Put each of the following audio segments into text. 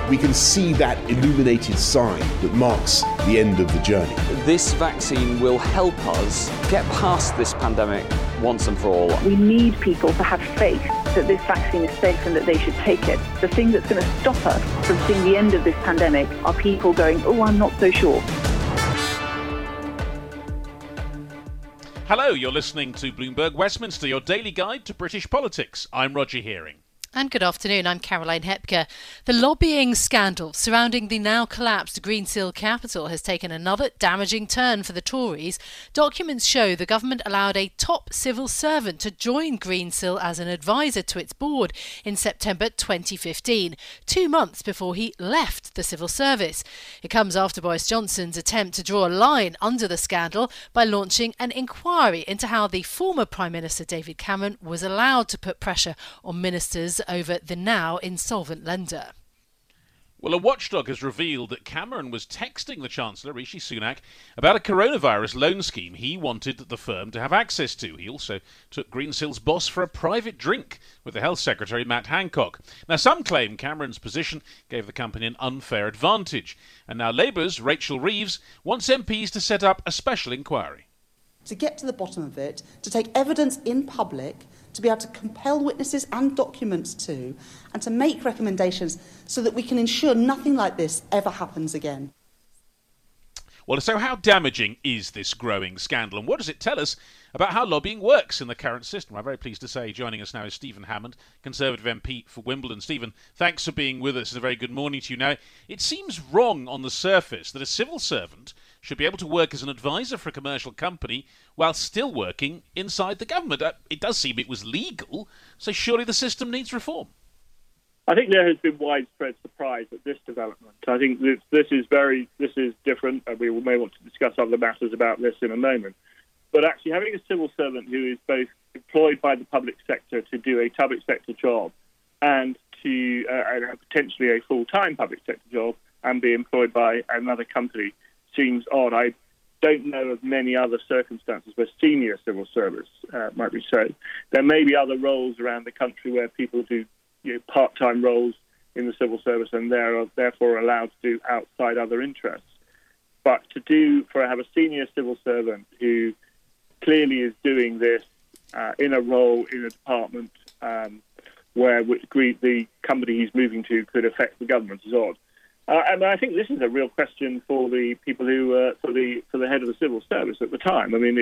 we can see that illuminated sign that marks the end of the journey. This vaccine will help us get past this pandemic once and for all. We need people to have faith that this vaccine is safe and that they should take it. The thing that's going to stop us from seeing the end of this pandemic are people going, oh, I'm not so sure. Hello, you're listening to Bloomberg Westminster, your daily guide to British politics. I'm Roger Hearing. And good afternoon, I'm Caroline Hepker. The lobbying scandal surrounding the now collapsed Greensill Capital has taken another damaging turn for the Tories. Documents show the government allowed a top civil servant to join Greensill as an advisor to its board in September 2015, 2 months before he left the civil service. It comes after Boris Johnson's attempt to draw a line under the scandal by launching an inquiry into how the former Prime Minister David Cameron was allowed to put pressure on ministers over the now insolvent lender. Well, a watchdog has revealed that Cameron was texting the Chancellor, Rishi Sunak, about a coronavirus loan scheme he wanted the firm to have access to. He also took Greensill's boss for a private drink with the Health Secretary, Matt Hancock. Now, some claim Cameron's position gave the company an unfair advantage. And now Labour's Rachel Reeves wants MPs to set up a special inquiry. To get to the bottom of it, to take evidence in public, to be able to compel witnesses and documents to, and to make recommendations so that we can ensure nothing like this ever happens again. Well, so how damaging is this growing scandal, and what does it tell us about how lobbying works in the current system? I'm very pleased to say joining us now is Stephen Hammond, Conservative MP for Wimbledon. Stephen, thanks for being with us. It's a very good morning to you. Now, it seems wrong on the surface that a civil servant should be able to work as an advisor for a commercial company while still working inside the government. It does seem it was legal, so surely the system needs reform. I think there has been widespread surprise at this development. I think this is different, and we may want to discuss other matters about this in a moment. But actually having a civil servant who is both employed by the public sector to do a public sector job and to potentially a full-time public sector job and be employed by another company seems odd. I don't know of many other circumstances where senior civil service might be so. There may be other roles around the country where people do part-time roles in the civil service and they're therefore allowed to do outside other interests. But have a senior civil servant who clearly is doing this in a role in a department where the company he's moving to could affect the government is odd. And I think this is a real question for the people who, for the head of the civil service at the time. I mean,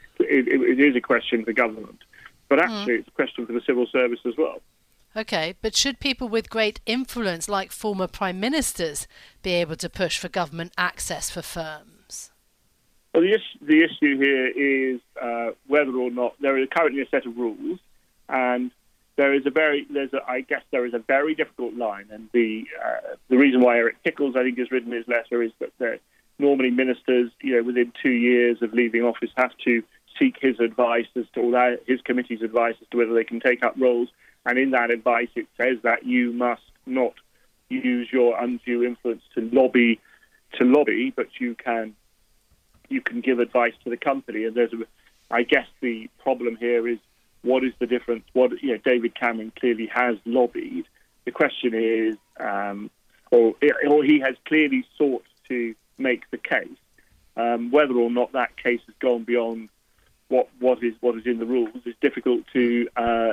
it is a question for government, but actually it's a question for the civil service as well. OK, but should people with great influence, like former prime ministers, be able to push for government access for firms? Well, the issue here is whether or not there is currently a set of rules, and there is a very difficult line, and the reason why Eric Pickles, I think, has written his letter is that normally ministers, within 2 years of leaving office, have to seek his advice his committee's advice as to whether they can take up roles, and in that advice it says that you must not use your undue influence to lobby, but you can give advice to the company, and I guess the problem here is, what is the difference? David Cameron clearly has lobbied. The question is, or he has clearly sought to make the case. Whether or not that case has gone beyond what is in the rules is difficult to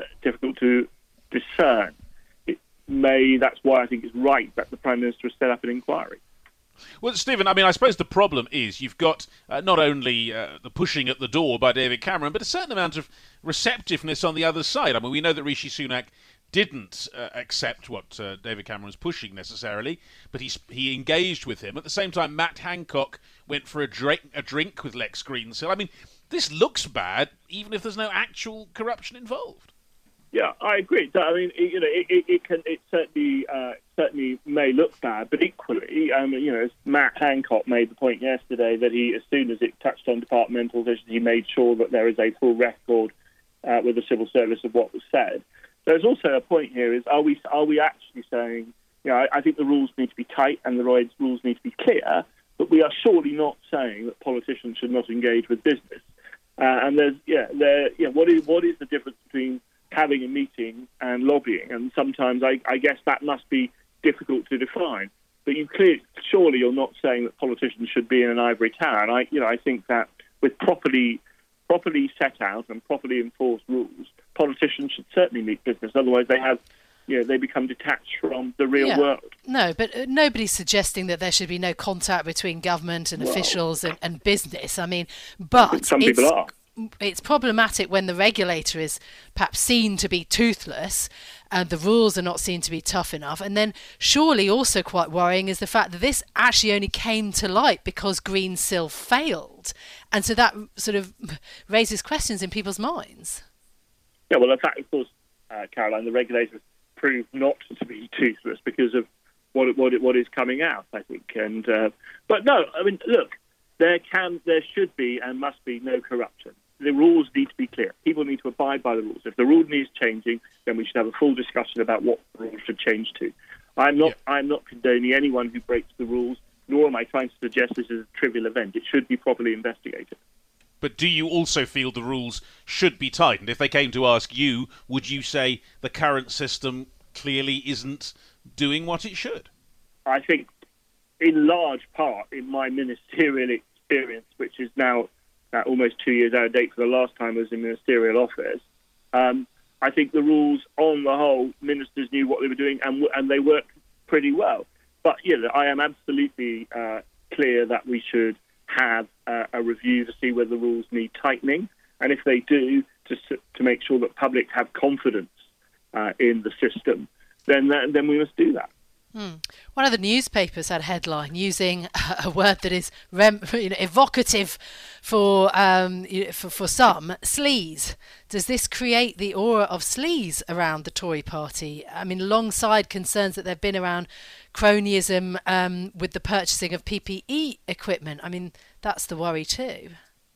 discern. That's why I think it's right that the Prime Minister has set up an inquiry. Well, Stephen, I suppose the problem is you've got not only the pushing at the door by David Cameron, but a certain amount of receptiveness on the other side. We know that Rishi Sunak didn't accept what David Cameron was pushing necessarily, but he engaged with him. At the same time, Matt Hancock went for a drink with Lex Greensill. This looks bad, even if there's no actual corruption involved. Yeah, I agree. It certainly may look bad, but equally, as Matt Hancock made the point yesterday that as soon as it touched on departmental decisions, he made sure that there is a full record with the civil service of what was said. There's also a point here: is are we actually saying, I think the rules need to be tight and the rules need to be clear, but we are surely not saying that politicians should not engage with business. And what is the difference between having a meeting and lobbying? And sometimes I guess that must be difficult to define. But surely you're not saying that politicians should be in an ivory tower. And I think that with properly set out and properly enforced rules, politicians should certainly meet business. Otherwise, they become detached from the real world. No, but nobody's suggesting that there should be no contact between government and officials and business. I mean, but some people are. It's problematic when the regulator is perhaps seen to be toothless and the rules are not seen to be tough enough. And then surely also quite worrying is the fact that this actually only came to light because Greensill failed. And so that sort of raises questions in people's minds. Yeah, well, in fact, of course, Caroline, the regulators proved not to be toothless because of what is coming out, I think. And but no, I mean, look, there should be and must be no corruption. The rules need to be clear. People need to abide by the rules. If the rule needs changing, then we should have a full discussion about what the rules should change to. I'm not condoning anyone who breaks the rules, nor am I trying to suggest this is a trivial event. It should be properly investigated. But do you also feel the rules should be tightened? If they came to ask you, would you say the current system clearly isn't doing what it should? I think, in large part, in my ministerial experience, which is now almost 2 years out of date for the last time I was in ministerial office, I think the rules, on the whole, ministers knew what they were doing and they worked pretty well. But I am absolutely clear that we should have a review to see whether the rules need tightening, and if they do, to make sure that public have confidence in the system, then we must do that. One of the newspapers had a headline using a word that is evocative for some, sleaze. Does this create the aura of sleaze around the Tory party? I mean, alongside concerns that there have been around cronyism with the purchasing of PPE equipment. I mean, that's the worry too.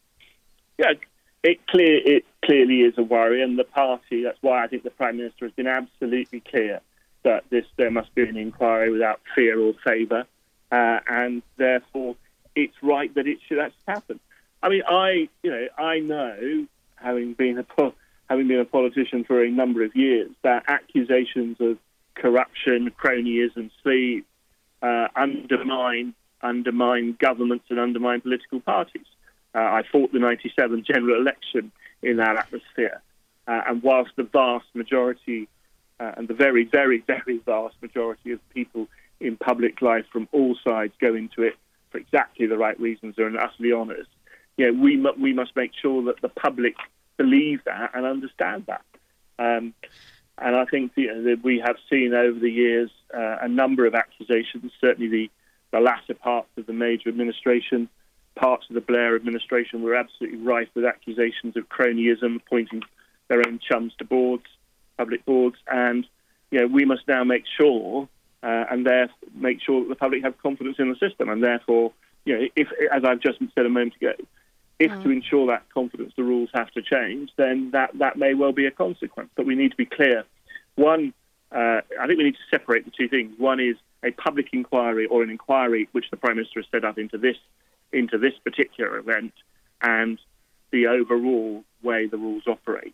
Yeah, it clearly is a worry, and the party, that's why I think the Prime Minister has been absolutely clear that there must be an inquiry without fear or favour, and therefore it's right that it should happen. I mean, I know, having been a politician for a number of years, that accusations of corruption, cronyism, sleaze undermine governments and undermine political parties. I fought the '97 general election in that atmosphere, and whilst the vast majority and the very, very, very vast majority of people in public life from all sides go into it for exactly the right reasons and are utterly honest, we must make sure that the public believe that and understand that. And I think that we have seen over the years a number of accusations, certainly the latter parts of the Major administration, parts of the Blair administration were absolutely rife with accusations of cronyism, appointing their own chums to boards, public boards, and we must now make sure that the public have confidence in the system, and therefore, if, as I've just said a moment ago, if to ensure that confidence the rules have to change, then that may well be a consequence. But we need to be clear. One, I think we need to separate the two things. One is a public inquiry or an inquiry which the Prime Minister has set up into this particular event, and the overall way the rules operate.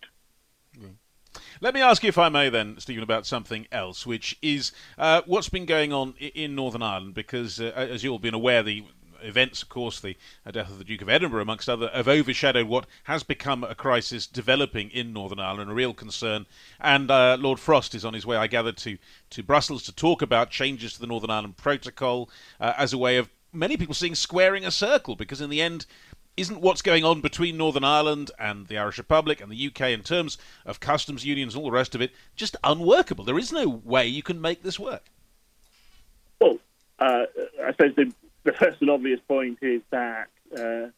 Let me ask you, if I may then, Stephen, about something else, which is what's been going on in Northern Ireland, because as you've all been aware, the events, of course, the death of the Duke of Edinburgh, amongst other, have overshadowed what has become a crisis developing in Northern Ireland, a real concern. And Lord Frost is on his way, I gather, to Brussels to talk about changes to the Northern Ireland Protocol as a way of many people seeing squaring a circle, because in the end, isn't what's going on between Northern Ireland and the Irish Republic and the UK in terms of customs unions and all the rest of it just unworkable? There is no way you can make this work. Well, I suppose the first and obvious point is that the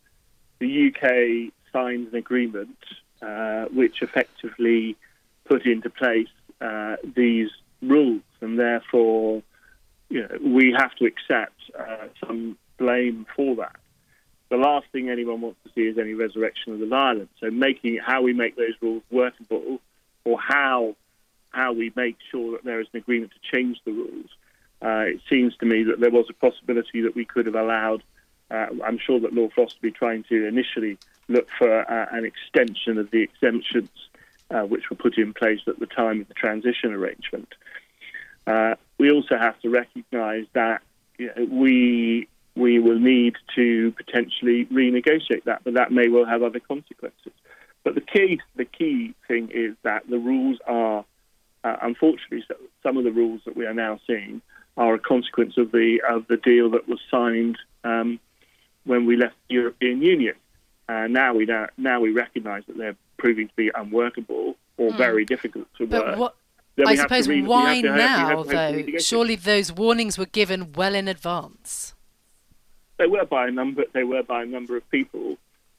UK signed an agreement which effectively put into place these rules, and therefore we have to accept some blame for that. The last thing anyone wants to see is any resurrection of the violence. So how we make those rules workable, or how we make sure that there is an agreement to change the rules, it seems to me that there was a possibility that we could have allowed. I'm sure that Lord Frost will be trying to initially look for an extension of the exemptions which were put in place at the time of the transition arrangement. we also have to recognise that we will need to potentially renegotiate that, but that may well have other consequences. But the key thing is that the rules are, unfortunately, some of the rules that we are now seeing are a consequence of the deal that was signed when we left the European Union. Now we recognise that they're proving to be unworkable or very difficult to work. I suppose why now, though? Surely those warnings were given well in advance. They were by a number of people.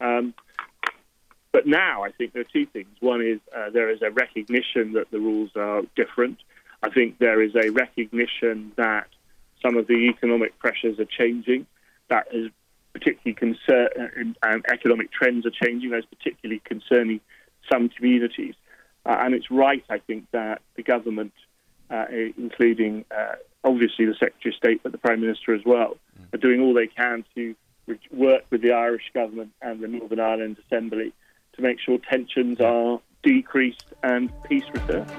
But now I think there are two things. One is there is a recognition that the rules are different. I think there is a recognition that some of the economic pressures are changing. That is particularly and economic trends are changing. That's particularly concerning some communities. And it's right, I think, that the government, including obviously the Secretary of State, but the Prime Minister as well, are doing all they can to work with the Irish government and the Northern Ireland Assembly to make sure tensions are decreased and peace returns.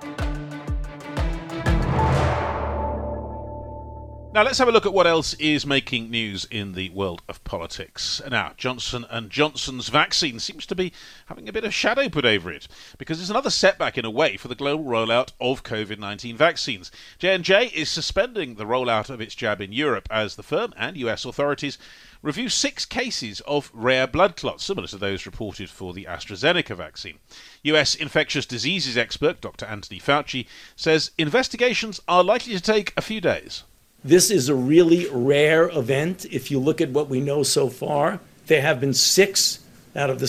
Now let's have a look at what else is making news in the world of politics. Now, Johnson & Johnson's vaccine seems to be having a bit of shadow put over it because it's another setback in a way for the global rollout of COVID-19 vaccines. J&J is suspending the rollout of its jab in Europe as the firm and US authorities review 6 cases of rare blood clots, similar to those reported for the AstraZeneca vaccine. US infectious diseases expert Dr. Anthony Fauci says investigations are likely to take a few days. This is a really rare event. If you look at what we know so far, there have been 6 out of the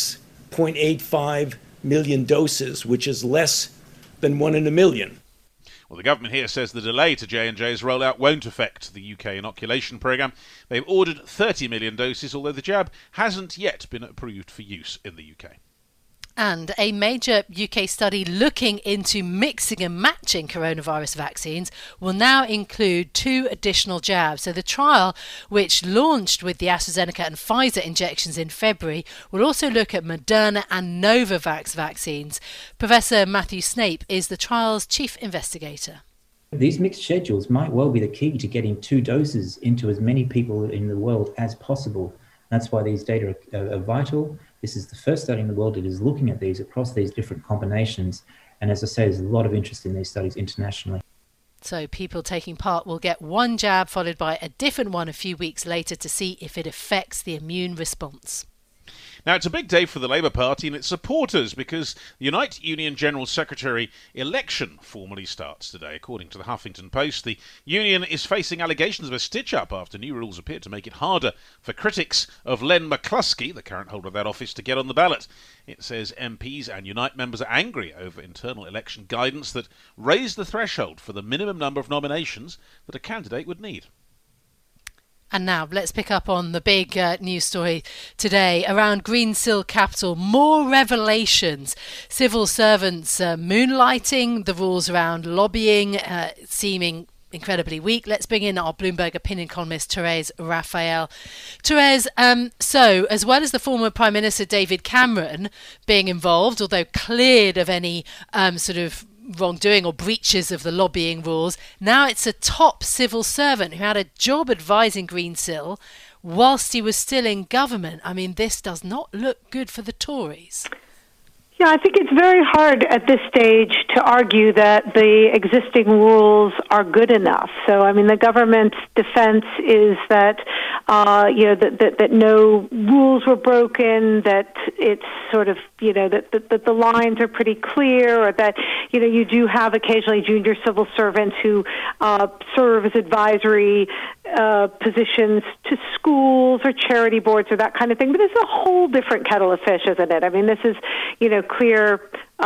6.85 million doses, which is less than 1 in a million. Well, the government here says the delay to J&J's rollout won't affect the UK inoculation programme. They've ordered 30 million doses, although the jab hasn't yet been approved for use in the UK. And a major UK study looking into mixing and matching coronavirus vaccines will now include 2 additional jabs. So the trial, which launched with the AstraZeneca and Pfizer injections in February, will also look at Moderna and Novavax vaccines. Professor Matthew Snape is the trial's chief investigator. These mixed schedules might well be the key to getting 2 doses into as many people in the world as possible. That's why these data are vital. This is the first study in the world that is looking at these across these different combinations. And as I say, there's a lot of interest in these studies internationally. So people taking part will get 1 jab followed by a different one a few weeks later to see if it affects the immune response. Now, it's a big day for the Labour Party and its supporters because the Unite Union General Secretary election formally starts today. According to the Huffington Post, the union is facing allegations of a stitch-up after new rules appear to make it harder for critics of Len McCluskey, the current holder of that office, to get on the ballot. It says MPs and Unite members are angry over internal election guidance that raised the threshold for the minimum number of nominations that a candidate would need. And now let's pick up on the big news story today around Greensill Capital. More revelations. Civil servants moonlighting, the rules around lobbying seeming incredibly weak. Let's bring in our Bloomberg opinion columnist, Therese Raphael. Therese, so as well as the former Prime Minister David Cameron being involved, although cleared of any sort of wrongdoing or breaches of the lobbying rules, now it's a top civil servant who had a job advising Greensill whilst he was still in government. I mean, this does not look good for the Tories. Yeah, I think it's very hard at this stage to argue that the existing rules are good enough. So, I mean, the government's defense is that, that no rules were broken, that it's sort of, that the lines are pretty clear, or that, you do have occasionally junior civil servants who serve as advisory positions to schools or charity boards or that kind of thing. But it's a whole different kettle of fish, isn't it? I mean, this is, clear,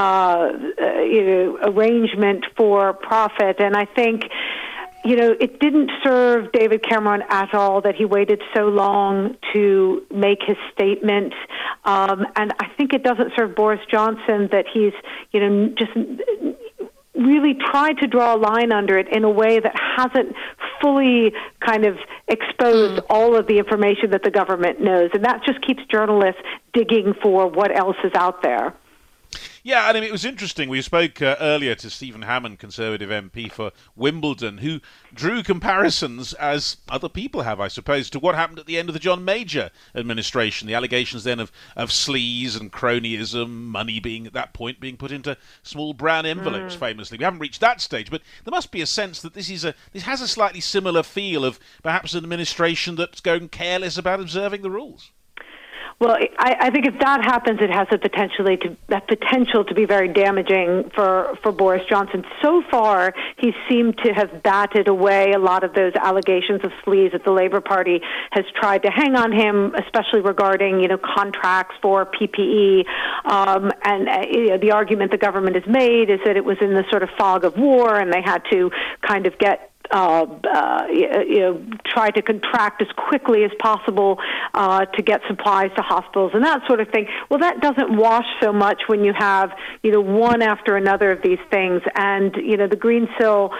arrangement for profit. And I think, it didn't serve David Cameron at all that he waited so long to make his statement. And I think it doesn't serve Boris Johnson that he's, just really tried to draw a line under it in a way that hasn't fully kind of exposed all of the information that the government knows. And that just keeps journalists digging for what else is out there. Yeah, Yeah, I mean, it was interesting. We spoke earlier to Stephen Hammond, Conservative MP for Wimbledon, who drew comparisons, as other people have, I suppose, to what happened at the end of the John Major administration. The allegations then of sleaze and cronyism, money being, at that point, being put into small brown envelopes, famously. We haven't reached that stage, but there must be a sense that this has a slightly similar feel of perhaps an administration that's going careless about observing the rules. Well, I think if that happens, it has the potential to be very damaging for Boris Johnson. So far, he seemed to have batted away a lot of those allegations of sleaze that the Labour Party has tried to hang on him, especially regarding, contracts for PPE. The argument the government has made is that it was in the sort of fog of war, and they had to kind of get try to contract as quickly as possible to get supplies to hospitals and that sort of thing. Well, that doesn't wash so much when you have, one after another of these things. And, the Greensill,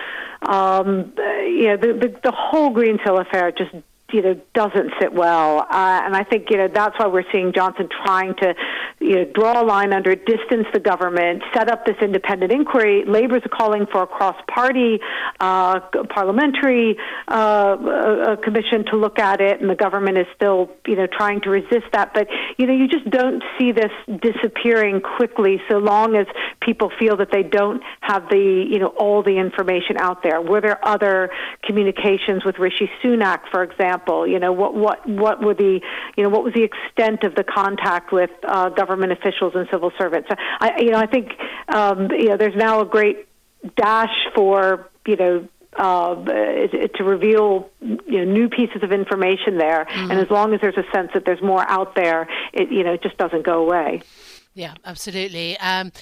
the whole Greensill affair just doesn't sit well. And I think, that's why we're seeing Johnson trying to, draw a line under it, distance the government, set up this independent inquiry. Labour's calling for a cross-party parliamentary commission to look at it, and the government is still, trying to resist that. But, you just don't see this disappearing quickly so long as people feel that they don't have the, all the information out there. Were there other communications with Rishi Sunak, for example? What were the, what was the extent of the contact with government officials and civil servants? I think there's now a great dash for to reveal new pieces of information there, and as long as there's a sense that there's more out there, it just doesn't go away. Yeah, absolutely. I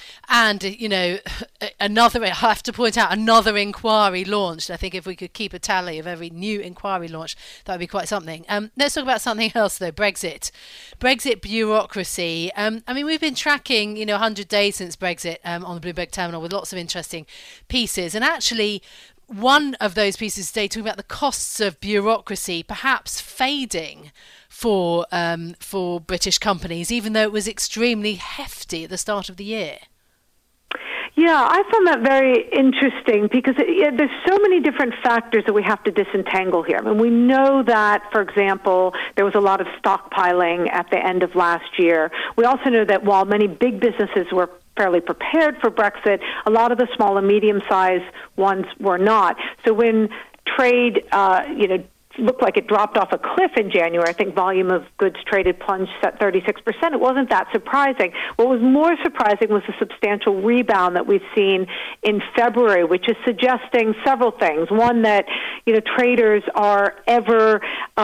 have to point out, another inquiry launched. I think if we could keep a tally of every new inquiry launch, that would be quite something. Let's talk about something else, though, Brexit bureaucracy. We've been tracking, 100 days since Brexit on the Bloomberg Terminal with lots of interesting pieces. And actually, one of those pieces today talking about the costs of bureaucracy perhaps fading for British companies, even though it was extremely hefty at the start of the year. Yeah, I found that very interesting because there's so many different factors that we have to disentangle here. We know that, for example, there was a lot of stockpiling at the end of last year. We also know that while many big businesses were fairly prepared for Brexit, a lot of the small and medium-sized ones were not. So when trade, looked like it dropped off a cliff in January. I think volume of goods traded plunged at 36%. It wasn't that surprising. What was more surprising was the substantial rebound that we've seen in February, which is suggesting several things. One, that traders are ever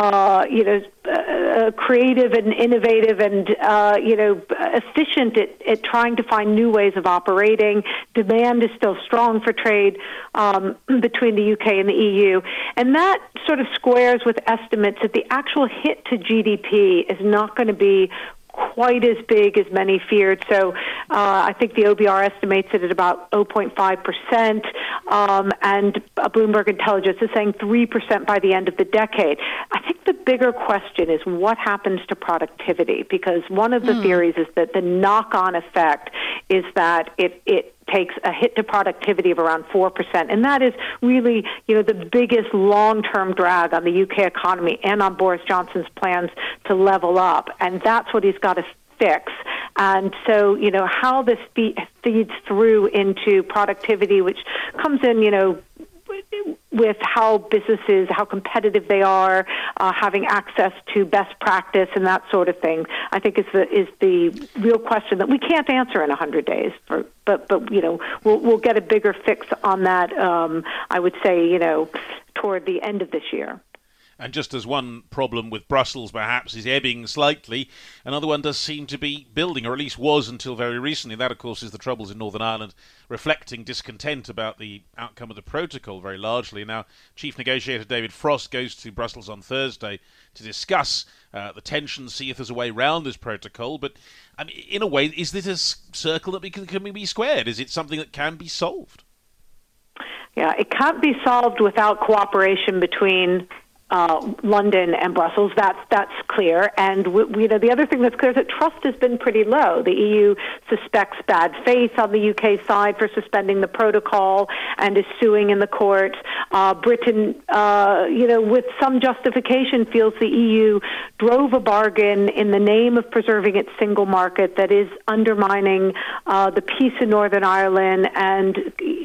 creative and innovative and efficient at trying to find new ways of operating. Demand is still strong for trade between the UK and the EU, and that sort of squares with estimates that the actual hit to GDP is not going to be quite as big as many feared. So I think the OBR estimates it at about 0.5%, and Bloomberg Intelligence is saying 3% by the end of the decade. I think the bigger question is what happens to productivity, because one of the theories is that the knock-on effect is that it takes a hit to productivity of around 4%. And that is really, the biggest long-term drag on the UK economy and on Boris Johnson's plans to level up. And that's what he's got to fix. And so, how this feeds through into productivity, which comes in, with how businesses, how competitive they are, having access to best practice and that sort of thing, I think is the real question that we can't answer in 100 days. But we'll get a bigger fix on that. I would say toward the end of this year. And just as one problem with Brussels perhaps is ebbing slightly, another one does seem to be building, or at least was until very recently. That, of course, is the troubles in Northern Ireland, reflecting discontent about the outcome of the protocol very largely. Now, Chief Negotiator David Frost goes to Brussels on Thursday to discuss the tensions, see if there's a way around this protocol. But in a way, is this a circle that can be squared? Is it something that can be solved? Yeah, it can't be solved without cooperation between London and Brussels. That's clear. And the other thing that's clear is that trust has been pretty low. The EU suspects bad faith on the UK side for suspending the protocol and is suing in the court. Britain, with some justification, feels the EU drove a bargain in the name of preserving its single market that is undermining the peace in Northern Ireland and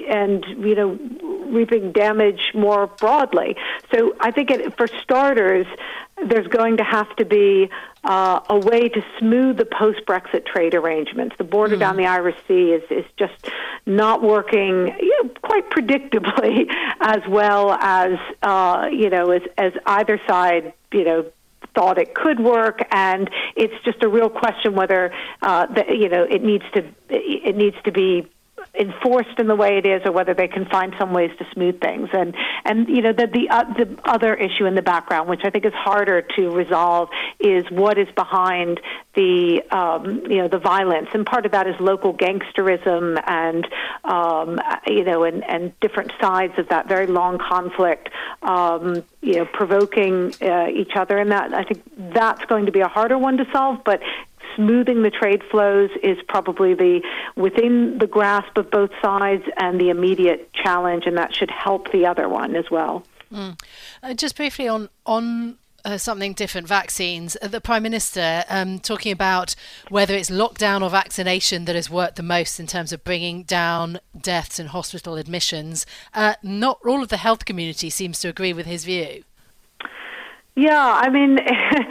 reaping damage more broadly. So I think for starters, there's going to have to be a way to smooth the post-Brexit trade arrangements. The border down the Irish Sea is just not working quite predictably as well as as either side thought it could work, and it's just a real question whether it needs to be enforced in the way it is, or whether they can find some ways to smooth things. And the other issue in the background, which I think is harder to resolve, is what is behind the violence. And part of that is local gangsterism and different sides of that very long conflict, provoking each other. And that, I think, that's going to be a harder one to solve, but smoothing the trade flows is probably within the grasp of both sides and the immediate challenge, and that should help the other one as well. Just briefly on something different, vaccines. The Prime Minister talking about whether it's lockdown or vaccination that has worked the most in terms of bringing down deaths and hospital admissions. Not all of the health community seems to agree with his view. Yeah, I mean,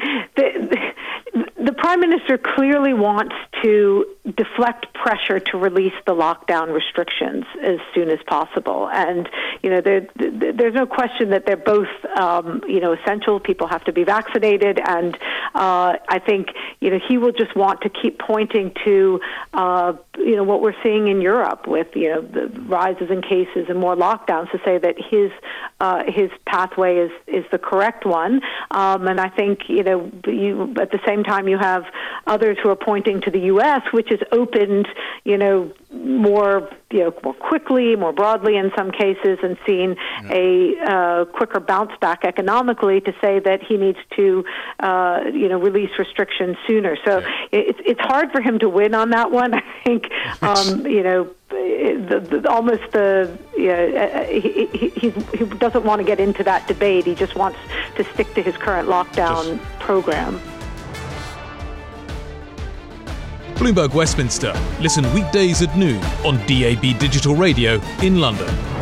the Prime Minister clearly wants to deflect pressure to release the lockdown restrictions as soon as possible. And, there's no question that they're both, essential. People have to be vaccinated. And I think, he will just want to keep pointing to, what we're seeing in Europe with, the rises in cases and more lockdowns, to say that his pathway is the correct one. And I think, at the same time, you have others who are pointing to the U.S., which has opened, more quickly, more broadly in some cases, and seen a quicker bounce back economically, to say that he needs to, release restrictions sooner. So it's hard for him to win on that one. I think, he doesn't want to get into that debate. He just wants to stick to his current lockdown program. Bloomberg Westminster. Listen weekdays at noon on DAB Digital Radio in London.